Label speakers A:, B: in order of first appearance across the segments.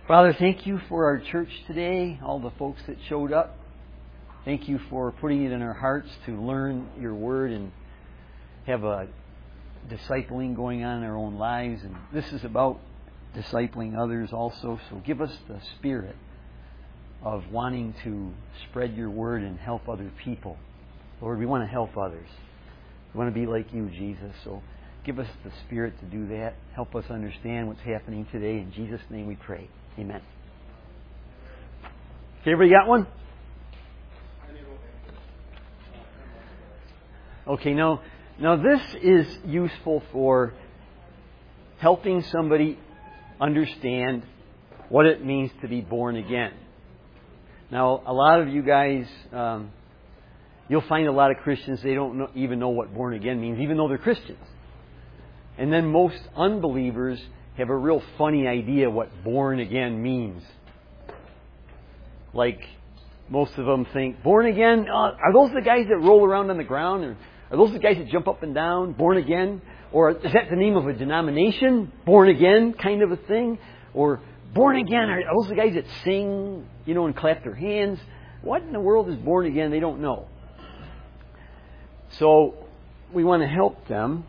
A: Father, thank you for our church today, all the folks that showed up. Thank you for putting it in our hearts to learn your word and have a discipling going on in our own lives. And this is about discipling others also. So give us the spirit of wanting to spread your word and help other people. Lord, we want to help others. We want to be like you, Jesus. So give us the spirit to do that. Help us understand what's happening today. In Jesus' name we pray. Amen. Okay, everybody got one? Okay, now this is useful for helping somebody understand what it means to be born again. Now, a lot of you guys, you'll find a lot of Christians, they don't even know what born again means, even though they're Christians. And then most unbelievers have a real funny idea what born again means. Like, most of them think, born again, are those the guys that roll around on the ground? Or are those the guys that jump up and down? Born again? Or is that the name of a denomination? Born again kind of a thing? Or born again, are those the guys that sing, and clap their hands? What in the world is born again? They don't know. So we want to help them.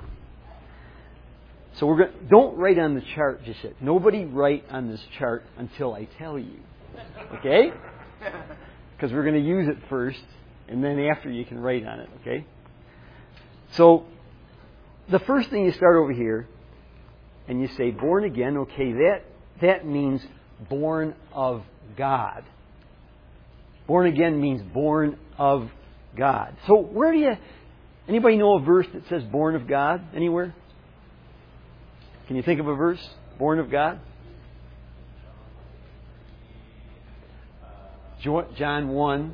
A: So don't write on the chart just yet. Nobody write on this chart until I tell you. Okay? Because we're going to use it first, and then after you can write on it. Okay? So the first thing you start over here, and you say born again. Okay, that means born of God. Born again means born of God. So anybody know a verse that says born of God anywhere? Can you think of a verse? Born of God? John 1.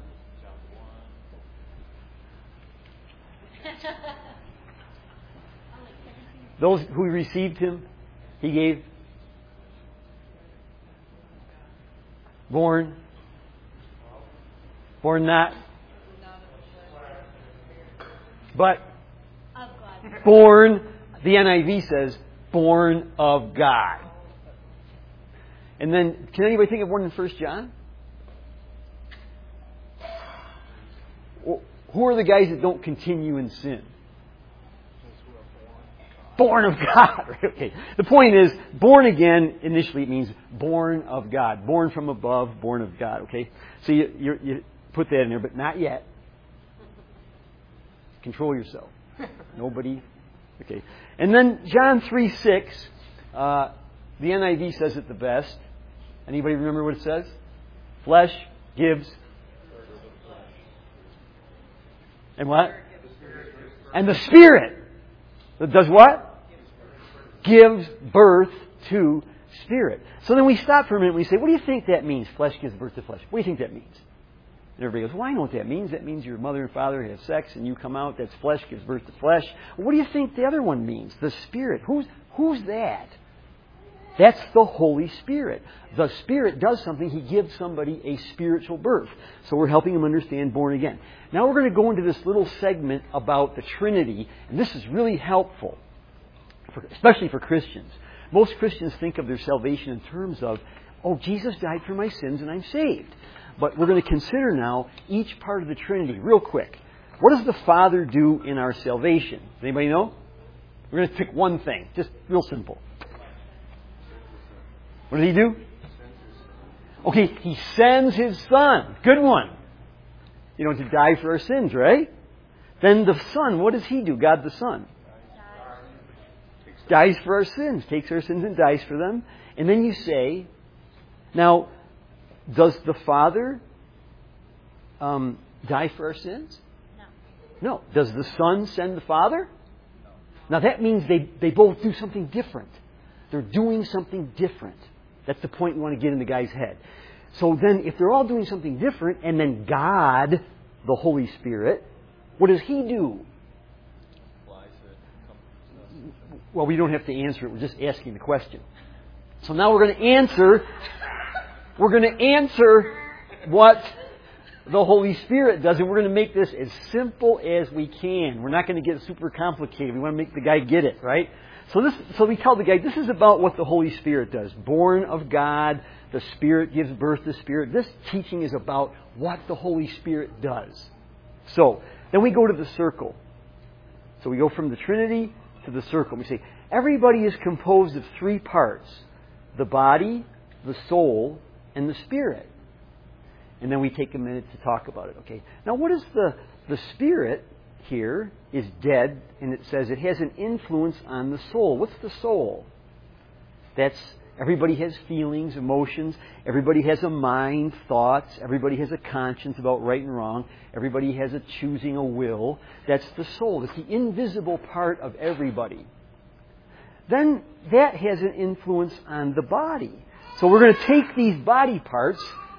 A: Those who received Him, He gave. Born not. But born, the NIV says, born of God. And then, can anybody think of one in 1 John? Who are the guys that don't continue in sin? Born of God. Okay. The point is, born again, initially it means born of God. Born from above, born of God. Okay? So you put that in there, but not yet. Control yourself. Nobody. Okay. And then John 3:6, the NIV says it the best. Anybody remember what it says? Flesh gives. And what? And the Spirit does what? Gives birth to Spirit. So then we stop for a minute and we say, what do you think that means? Flesh gives birth to flesh. What do you think that means? And everybody goes, well, I know what that means. That means your mother and father have sex and you come out. That's flesh gives birth to flesh. Well, what do you think the other one means? The Spirit. Who's that? That's the Holy Spirit. The Spirit does something. He gives somebody a spiritual birth. So we're helping them understand born again. Now we're going to go into this little segment about the Trinity. And this is really helpful, especially for Christians. Most Christians think of their salvation in terms of, Jesus died for my sins and I'm saved. But we're going to consider now each part of the Trinity real quick. What does the Father do in our salvation? Does anybody know? We're going to pick one thing. Just real simple. What does He do? Okay, He sends His Son. Good one. To die for our sins, right? Then the Son, what does He do? God the Son. Dies for our sins. Takes our sins and dies for them. And then you say, now, does the Father die for our sins? No. Does the Son send the Father? Now that means they both do something different. They're doing something different. That's the point we want to get in the guy's head. So then if they're all doing something different, and then God, the Holy Spirit, what does He do? Well, we don't have to answer it. We're just asking the question. So now we're going to answer what the Holy Spirit does, and we're going to make this as simple as we can. We're not going to get super complicated. We want to make the guy get it, right? So we tell the guy, this is about what the Holy Spirit does. Born of God, the Spirit gives birth to Spirit. This teaching is about what the Holy Spirit does. So, then we go to the circle. So we go from the Trinity to the circle. We say, everybody is composed of three parts. The body, the soul, and the Spirit. And then we take a minute to talk about it. Okay. Now what is the Spirit here is dead, and it says it has an influence on the soul. What's the soul? That's, everybody has feelings, emotions. Everybody has a mind, thoughts. Everybody has a conscience about right and wrong. Everybody has a choosing, a will. That's the soul. It's the invisible part of everybody. Then that has an influence on the body. So we're going to take these body parts,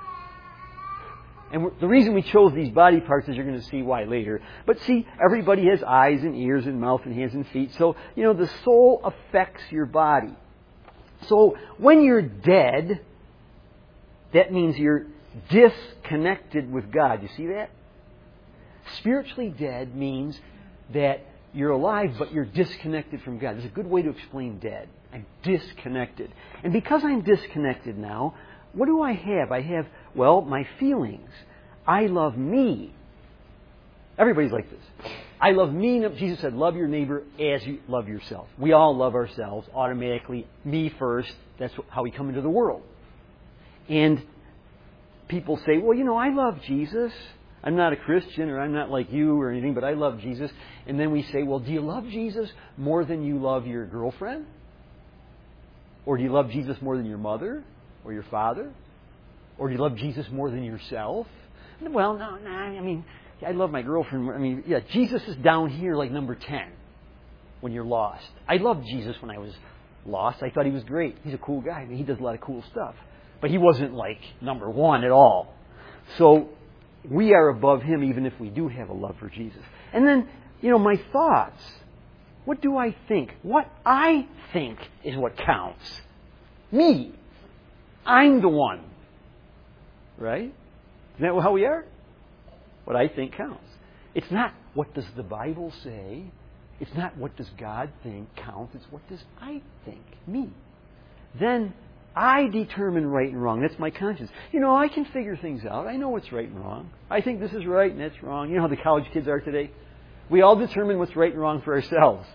A: and the reason we chose these body parts is you're going to see why later. But see, everybody has eyes and ears and mouth and hands and feet. So, the soul affects your body. So when you're dead, that means you're disconnected with God. You see that? Spiritually dead means that you're alive, but you're disconnected from God. There's a good way to explain dead. I'm disconnected. And because I'm disconnected now, what do I have? I have, my feelings. I love me. Everybody's like this. I love me. Jesus said, love your neighbor as you love yourself. We all love ourselves automatically. Me first. That's how we come into the world. And people say, I love Jesus. I'm not a Christian, or I'm not like you or anything, but I love Jesus. And then we say, do you love Jesus more than you love your girlfriend? Or do you love Jesus more than your mother or your father? Or do you love Jesus more than yourself? Well, no, I love my girlfriend. Jesus is down here like number 10 when you're lost. I loved Jesus when I was lost. I thought he was great. He's a cool guy. He does a lot of cool stuff. But he wasn't like number 1 at all. So we are above him even if we do have a love for Jesus. And then, my thoughts. What do I think? What I think is what counts. Me. I'm the one. Right? Isn't that how we are? What I think counts. It's not what does the Bible say. It's not what does God think counts. It's what does I think. Me. Then I determine right and wrong. That's my conscience. I can figure things out. I know what's right and wrong. I think this is right and that's wrong. You know how the college kids are today? We all determine what's right and wrong for ourselves.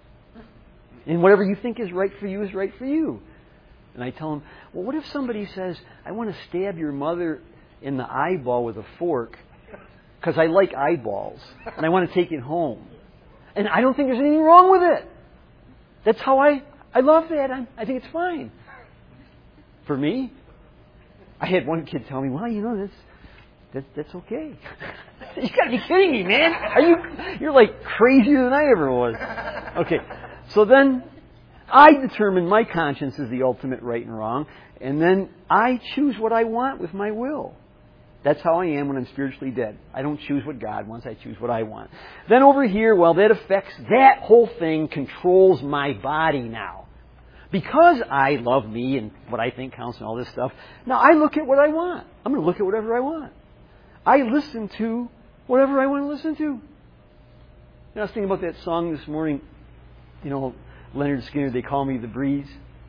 A: And whatever you think is right for you is right for you. And I tell them, what if somebody says, I want to stab your mother in the eyeball with a fork because I like eyeballs and I want to take it home. And I don't think there's anything wrong with it. That's how I love that. I think it's fine. For me, I had one kid tell me, that's okay. You got to be kidding me, man. You're like crazier than I ever was. Okay. So then I determine my conscience is the ultimate right and wrong, and then I choose what I want with my will. That's how I am when I'm spiritually dead. I don't choose what God wants, I choose what I want. Then over here, that whole thing controls my body now. Because I love me and what I think counts and all this stuff, now I look at what I want. I'm going to look at whatever I want. I listen to whatever I want to listen to. I was thinking about that song this morning, Leonard Skinner, They Call Me the Breeze.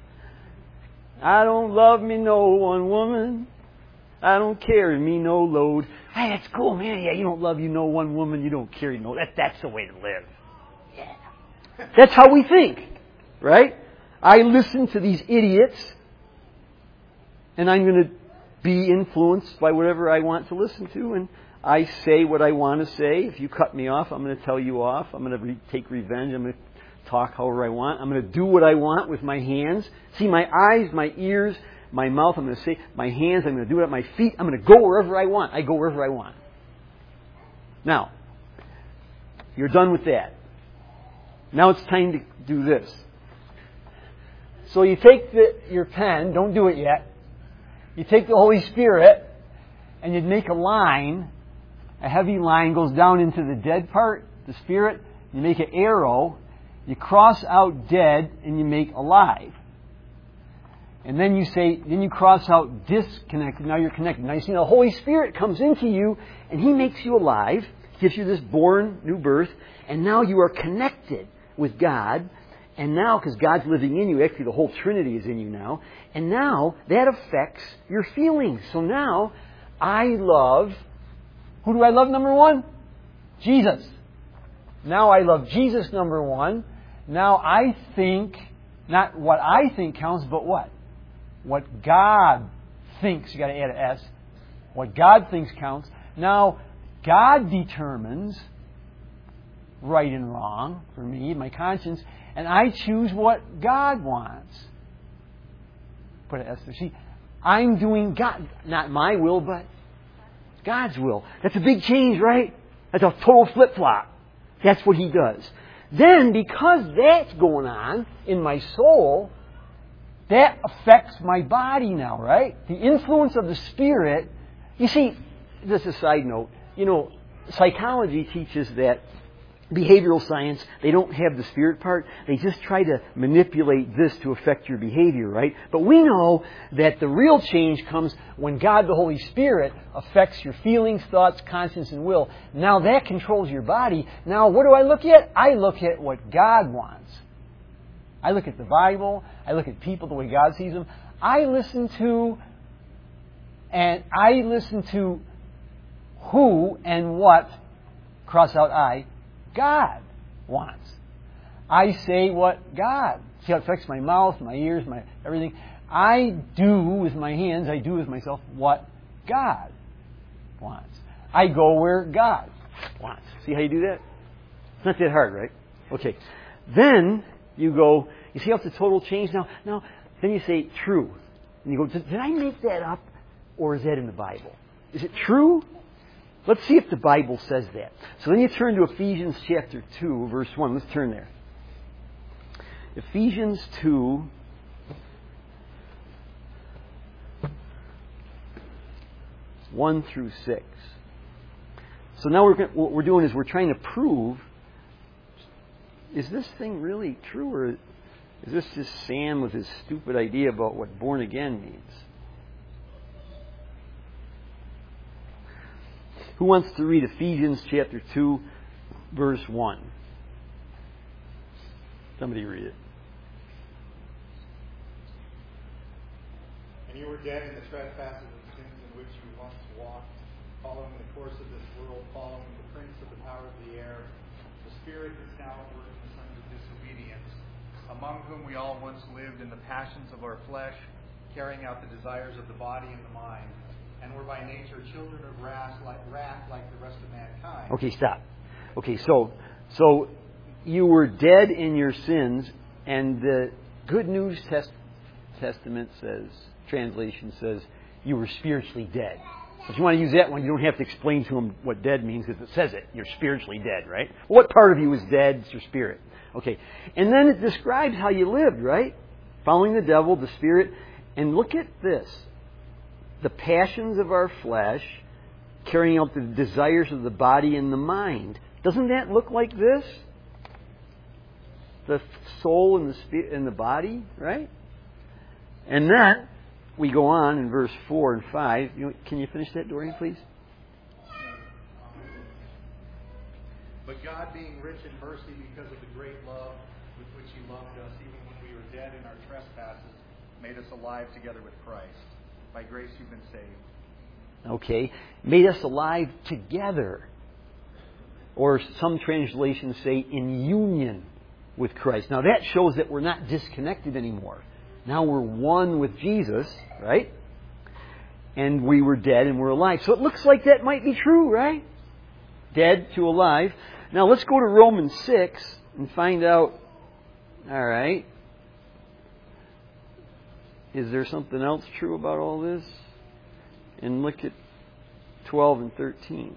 A: I don't love me no one woman. I don't carry me no load. Hey, that's cool, man. Yeah, you don't love you no one woman. You don't carry no. That's the way to live. Yeah. That's how we think, right? I listen to these idiots, and I'm going to be influenced by whatever I want to listen to, and I say what I want to say. If you cut me off, I'm going to tell you off. I'm going to take revenge. I'm going to talk however I want. I'm going to do what I want with my hands. See, my eyes, my ears, my mouth, I'm going to say, my hands, I'm going to do it at my feet. I'm going to go wherever I want. I go wherever I want. Now, you're done with that. Now it's time to do this. So you take your pen, don't do it yet. You take the Holy Spirit and you make a line. A heavy line goes down into the dead part, the Spirit. You make an arrow. You cross out dead and you make alive. And then you cross out disconnected. Now you're connected. Now you see the Holy Spirit comes into you and He makes you alive, gives you this new birth, and now you are connected with God. And now, because God's living in you, actually the whole Trinity is in you now, and now that affects your feelings. So now, I love, who do I love, number one? Jesus. Now I love Jesus, number one. Now I think, not what I think counts, but what? What God thinks. You got to add an S. What God thinks counts. Now, God determines right and wrong for me, my conscience, and I choose what God wants. Put an S there. See, I'm doing God, not my will, but God's will. That's a big change, right? That's a total flip-flop. That's what He does. Then, because that's going on in my soul, that affects my body now, right? The influence of the Spirit. You see, just a side note, psychology teaches that behavioral science, they don't have the spirit part. They just try to manipulate this to affect your behavior, right? But we know that the real change comes when God, the Holy Spirit, affects your feelings, thoughts, conscience, and will. Now that controls your body. Now what do I look at? I look at what God wants. I look at the Bible. I look at people the way God sees them. I listen to who and what, cross out I, God wants. I say what God. See how it affects my mouth, my ears, my everything. I do with my hands, I do with myself what God wants. I go where God wants. See how you do that? It's not that hard, right? Okay. Then you go, you see how it's a total change now? Now, then you say true. And you go, did I make that up? Or is that in the Bible? Is it true? Let's see if the Bible says that. So then you turn to Ephesians chapter 2, verse 1. Let's turn there. Ephesians 2, (1 through 6). So now what we're doing is we're trying to prove, is this thing really true, or is this just Sam with his stupid idea about what born again means? Who wants to read Ephesians chapter 2, verse 1? Somebody read it.
B: And you were dead in the trespasses and sins in which you once walked, following the course of this world, following the prince of the power of the air, the spirit that's now at work in the sons of disobedience, among whom we all once lived in the passions of our flesh, carrying out the desires of the body and the mind, and were by nature children of wrath like the rest of mankind.
A: Okay, stop. Okay, so you were dead in your sins, and the Good News Testament says, translation says, you were spiritually dead. If you want to use that one, you don't have to explain to them what dead means, because it says it. You're spiritually dead, right? What part of you is dead? It's your spirit. Okay. And then it describes how you lived, right? Following the devil, the spirit. And look at this. The passions of our flesh, carrying out the desires of the body and the mind. Doesn't that look like this? The soul and the spirit and the body, right? And then we go on in verse 4 and 5. Can you finish that, Dorian, please?
B: But God, being rich in mercy because of the great love with which He loved us, even when we were dead in our trespasses, made us alive together with Christ. By grace you've been saved.
A: Okay. Made us alive together. Or some translations say in union with Christ. Now that shows that we're not disconnected anymore. Now we're one with Jesus, right? And we were dead and we're alive. So it looks like that might be true, right? Dead to alive. Now let's go to Romans 6 and find out, all right, is there something else true about all this? And look at 12 and 13.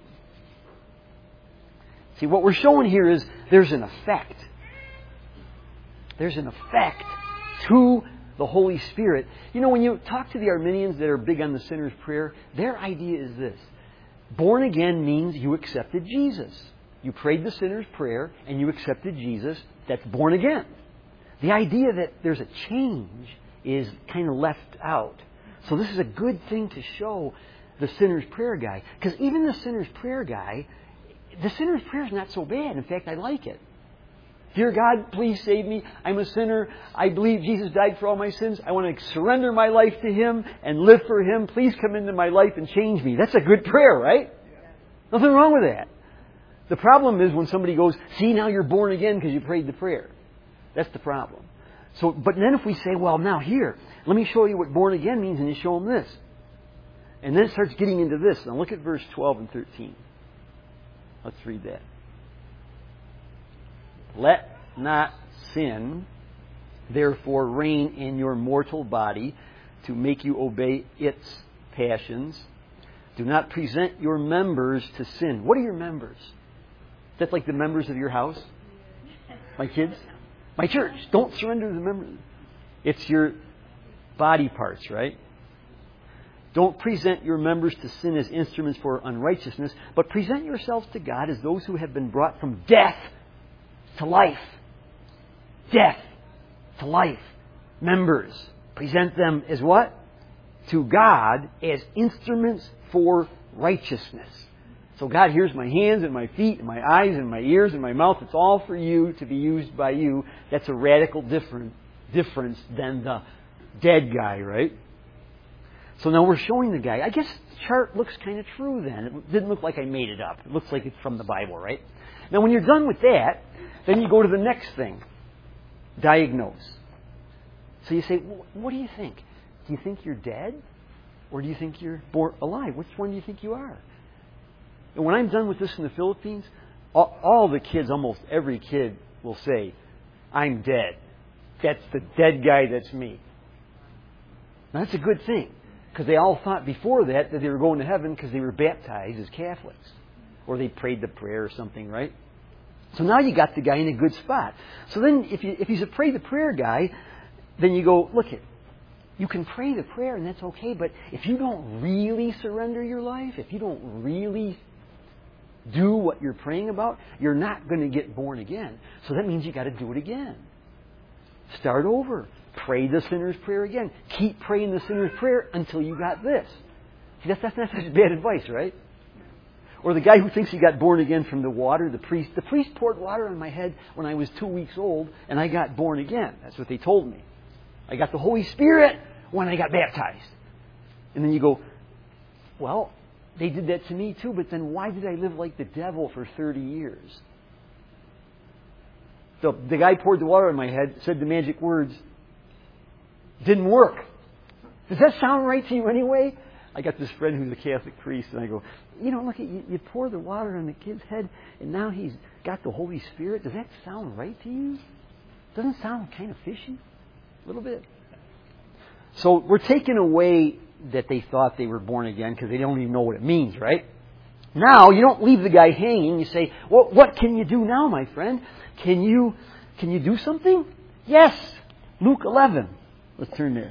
A: See, what we're showing here is there's an effect. There's an effect to the Holy Spirit. When you talk to the Arminians that are big on the sinner's prayer, their idea is this. Born again means you accepted Jesus. You prayed the sinner's prayer and you accepted Jesus. That's born again. The idea that there's a change is kind of left out. So this is a good thing to show the sinner's prayer guy. Because even the sinner's prayer guy, the sinner's prayer is not so bad. In fact, I like it. Dear God, please save me. I'm a sinner. I believe Jesus died for all my sins. I want to surrender my life to Him and live for Him. Please come into my life and change me. That's a good prayer, right? Nothing wrong with that. The problem is when somebody goes, see, now you're born again because you prayed the prayer. That's the problem. So, but then if we say, well, now here, let me show you what born again means, and you show them this. And then it starts getting into this. Now look at verse 12 and 13. Let's read that. Let not sin, therefore, reign in your mortal body to make you obey its passions. Do not present your members to sin. What are your members? Is that like the members of your house? My kids? My church. Don't surrender to the members. It's your body parts, right? Don't present your members to sin as instruments for unrighteousness, but present yourselves to God as those who have been brought from death to life. Death to life. Members. Present them as what? To God as instruments for righteousness. So God, here's my hands and my feet and my eyes and my ears and my mouth. It's all for you to be used by you. That's a radical difference than the dead guy, right? So now we're showing the guy. I guess the chart looks kind of true then. It didn't look like I made it up. It looks like it's from the Bible, right? Now when you're done with that, then you go to the next thing. Diagnose. So you say, well, what do you think? Do you think you're dead? Or do you think you're alive? Which one do you think you are? And when I'm done with this in the Philippines, all the kids, almost every kid will say, I'm dead. That's the dead guy, that's me. Now that's a good thing. Because they all thought before that they were going to heaven because they were baptized as Catholics. Or they prayed the prayer or something, right? So now you got the guy in a good spot. So then if he's a pray the prayer guy, then you go, look it. You can pray the prayer and that's okay, but if you don't really surrender your life, if you don't really do what you're praying about, you're not going to get born again. So that means you got to do it again. Start over. Pray the sinner's prayer again. Keep praying the sinner's prayer until you got this. See, that's not such bad advice, right? Or the guy who thinks he got born again from the water, the priest. The priest poured water on my head when I was 2 weeks old, and I got born again. That's what they told me. I got the Holy Spirit when I got baptized. And then you go, well, they did that to me too, but then why did I live like the devil for 30 years? So the guy poured the water on my head, said the magic words, didn't work. Does that sound right to you anyway? I got this friend who's a Catholic priest, and I go, look, you pour the water on the kid's head, and now he's got the Holy Spirit. Does that sound right to you? Doesn't it sound kind of fishy? A little bit. So we're taking away that they thought they were born again because they don't even know what it means, right? Now, you don't leave the guy hanging. You say, well, what can you do now, my friend? Can you do something? Yes. Luke 11. Let's turn there.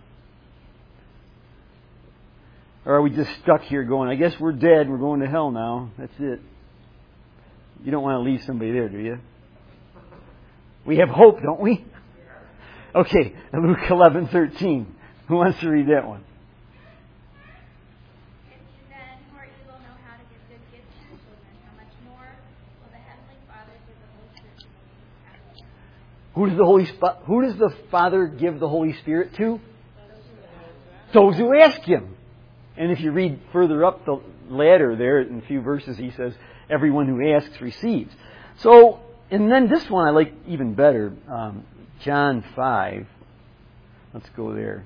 A: Or are we just stuck here going, I guess we're dead, we're going to hell now. That's it. You don't want to leave somebody there, do you? We have hope, don't we? Okay, Luke 11:13. Who wants to read that one?
C: If you then, who are evil, know how to give good gifts to your children, how much more will the Heavenly Father give the Holy Spirit to those who ask Him?
A: Who does the Father give the Holy Spirit to? Those who ask Him. And if you read further up the ladder there, in a few verses, he says, everyone who asks receives. So, and then this one I like even better. John 5. Let's go there.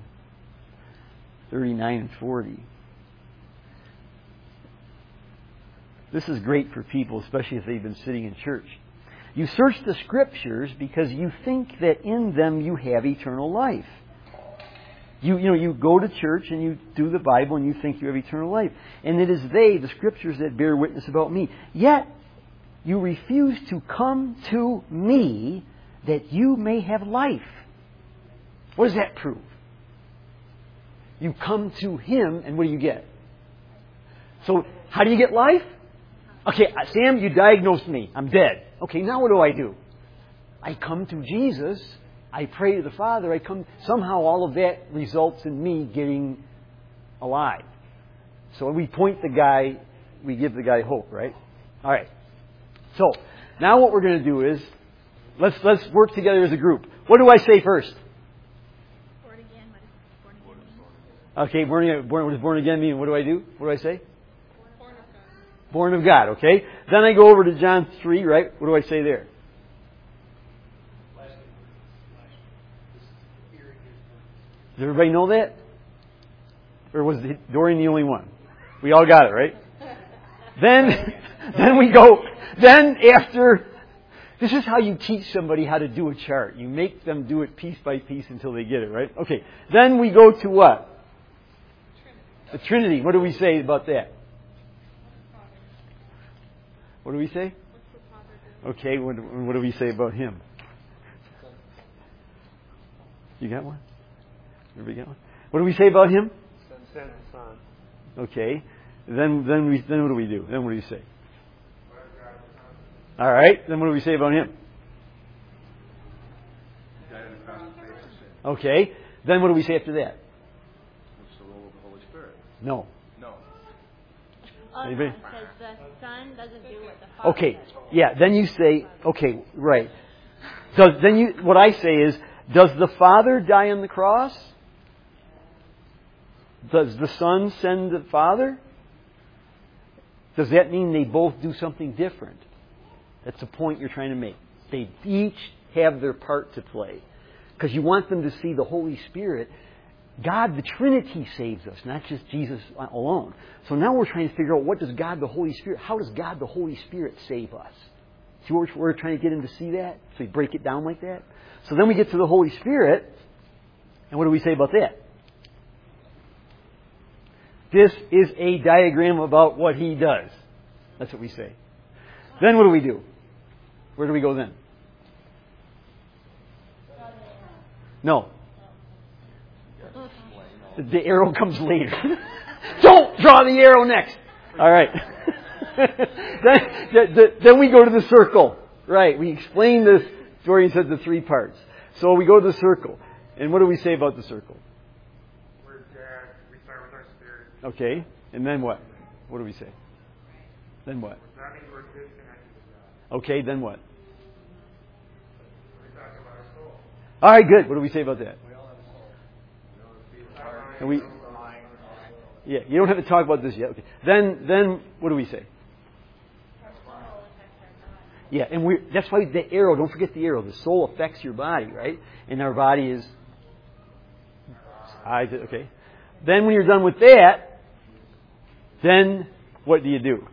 A: 39 and 40. This is great for people, especially if they've been sitting in church. You search the Scriptures because you think that in them you have eternal life. You go to church and you do the Bible and you think you have eternal life. And it is they, the Scriptures, that bear witness about me. Yet, you refuse to come to me that you may have life. What does that prove? You come to Him and what do you get? So, how do you get life? Okay, Sam, you diagnosed me. I'm dead. Okay, now what do? I come to Jesus. I pray to the Father. Somehow all of that results in me getting alive. So we give the guy hope, right? All right. So now what we're going to do is Let's work together as a group. What do I say first?
C: Born again. What does born again mean?
A: Okay, what does born again mean? What do I do? What do I say? Born of God, okay? Then I go over to John 3, right? What do I say there? Does everybody know that? Or was Dorian the only one? We all got it, right? Then we go, after, this is how you teach somebody how to do a chart. You make them do it piece by piece until they get it, right? Okay, then we go to what? The Trinity. What do we say about that? What do we say? Okay, what do we say about Him? You got one? Everybody got one? What do we say about Him?
D: Son.
A: Okay. Then what do we do? Then what do you say? All right. Then what do we say about Him? Okay. Then what do we say after that?
D: It's the role of the Holy Spirit.
A: No.
E: Because the Son doesn't do what the Father
A: Okay.
E: does.
A: Yeah. Then you say, okay, right. What I say is, does the Father die on the cross? Does the Son send the Father? Does that mean they both do something different? That's the point you're trying to make. They each have their part to play. Because you want them to see the Holy Spirit. God, the Trinity, saves us, not just Jesus alone. So now we're trying to figure out, what does God, the Holy Spirit, how does God, the Holy Spirit, save us? See what we're trying to get him to see that? So we break it down like that? So then we get to the Holy Spirit, and what do we say about that? This is a diagram about what He does. That's what we say. Then what do we do? Where do we go then? No. The arrow comes later. Don't draw the arrow next. All right. Then we go to the circle. Right. We explain this. Dorian said the 3 parts. So we go to the circle. And what do we say about the circle?
B: We're dead. We start with our spirit.
A: Okay. And then what? What do we say? Then what?
B: That means we're disconnected with God.
A: Okay. Then what?
B: We talk about our soul.
A: All right. Good. What do we say about that? And yeah, you don't have to talk about this yet. Okay. Then what do we say? Yeah, and that's why the arrow, don't forget the arrow. The soul affects your body, right? And our body is eyes. Okay. Then when you're done with that, then what do you do?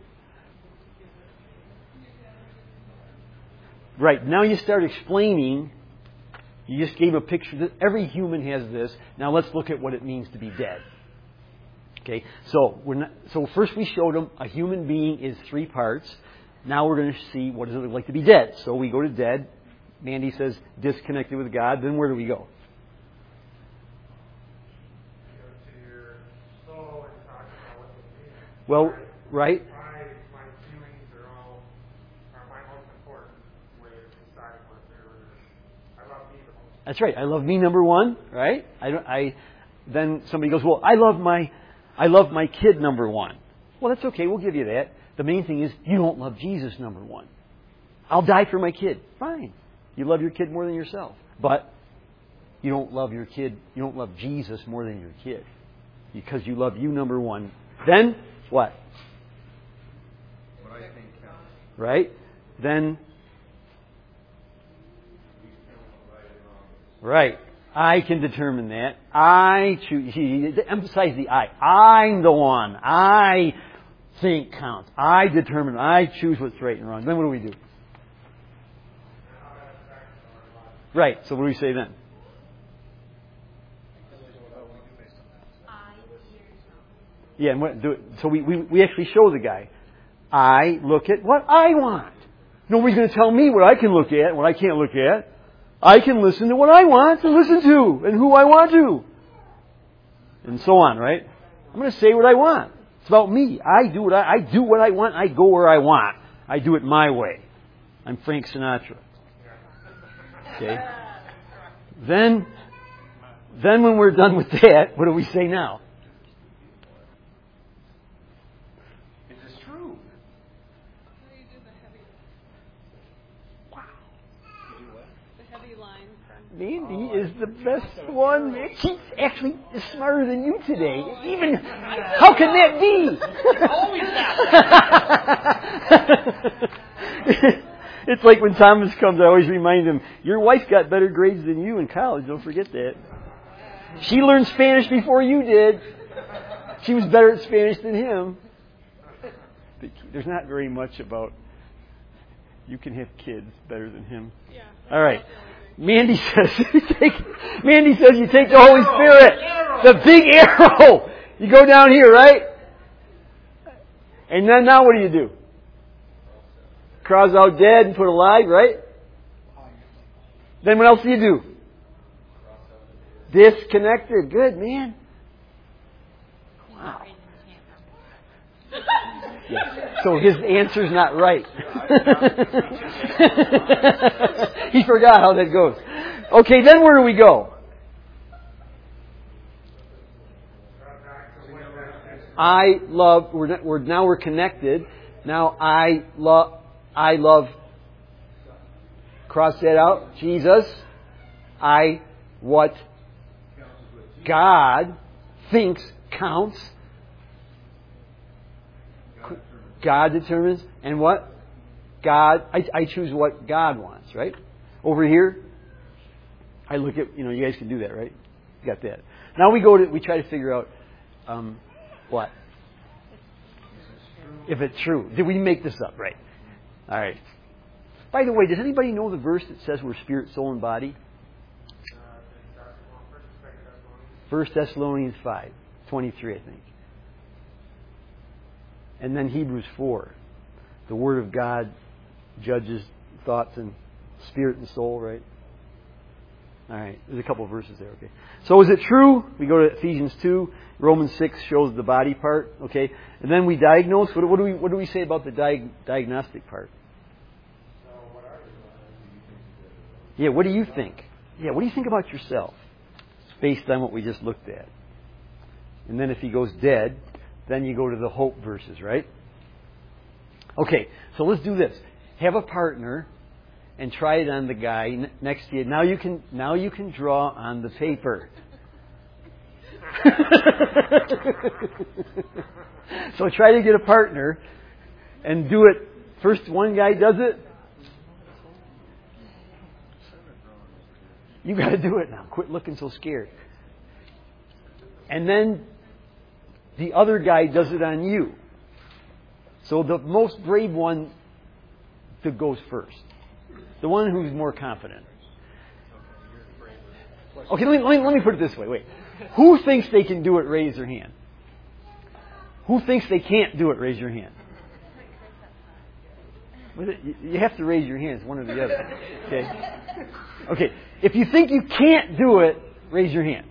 A: Right, now you start explaining. You just gave a picture. Every human has this. Now let's look at what it means to be dead. Okay, so first we showed them a human being is 3 parts. Now we're going to see what does it look like to be dead. So we go to dead. Mandy says disconnected with God. Then where do we go?
B: You go to your soul and talk about what it means.
A: Well, right.
B: My feelings are my most important way of deciding what I love me the most.
A: That's right. I love me, number 1. Right. Then somebody goes, well, I love my kid, number 1. Well, that's okay. We'll give you that. The main thing is you don't love Jesus, number 1. I'll die for my kid. Fine. You love your kid more than yourself. But you don't love your kid. You don't love Jesus more than your kid. Because you love you, number 1. Then what?
D: What I think counts.
A: Right? Then. Right. I can determine that. I choose. Emphasize the I. I'm the one. I think counts. I determine. I choose what's right and wrong. Then what do we do? Right. So what do we say then? Yeah. And what do it? So we actually show the guy. I look at what I want. Nobody's going to tell me what I can look at and what I can't look at. I can listen to what I want to listen to and who I want to. And so on, right? I'm going to say what I want. It's about me. I do what I want. I go where I want. I do it my way. I'm Frank Sinatra. Okay? Then when we're done with that, what do we say now?
D: Is this true?
A: Wow.
D: You do what?
A: Mandy is the best one. Man. She's actually smarter than you today. Even how can that be? It's like when Thomas comes, I always remind him, your wife got better grades than you in college. Don't forget that. She learned Spanish before you did. She was better at Spanish than him. But there's not very much about you can have kids better than him.
E: Yeah.
A: All right. Mandy says you take the Holy Spirit. The big arrow. You go down here, right? And then now what do? Cross out dead and put alive, right? Then what else do? Disconnected. Good, man. Wow. Yeah. So his answer's not right. He forgot how that goes. Okay, then where do we go? I love. We're connected. Now I love. Cross that out. Jesus. What God thinks counts. God determines. And what? God, I choose what God wants, right? Over here, I look at, you guys can do that, right? You got that. Now we try to figure out, what? If it's true. Did we make this up, right? Alright. By the way, does anybody know the verse that says we're spirit, soul, and body? 1 Thessalonians 5:23, I think. And then Hebrews 4. The Word of God judges thoughts and spirit and soul, right? Alright, there's a couple of verses there, okay. So is it true? We go to Ephesians 2. Romans 6 shows the body part, okay. And then we diagnose. What do we say about the diagnostic part? Yeah, what do you think? Yeah, what do you think about yourself? Based on what we just looked at. And then if he goes dead, then you go to the hope verses, right? Okay, so let's do this. Have a partner and try it on the guy next to you. Now you can draw on the paper. So try to get a partner and do it. First one guy does it. You got to do it now. Quit looking so scared. And then the other guy does it on you. So the most brave one that goes first. The one who's more confident. Okay, let me put it this way. Wait. Who thinks they can do it? Raise their hand. Who thinks they can't do it? Raise your hand. You have to raise your hands, one or the other. Okay? Okay. If you think you can't do it, raise your hand.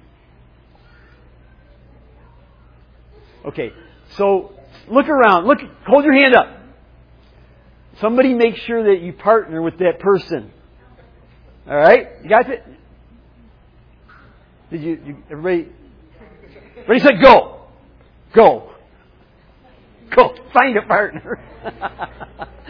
A: Okay. So look around. Hold your hand up. Somebody make sure that you partner with that person. All right? You got it? Did you everybody? Ready, set, go. Go. Go. Find a partner.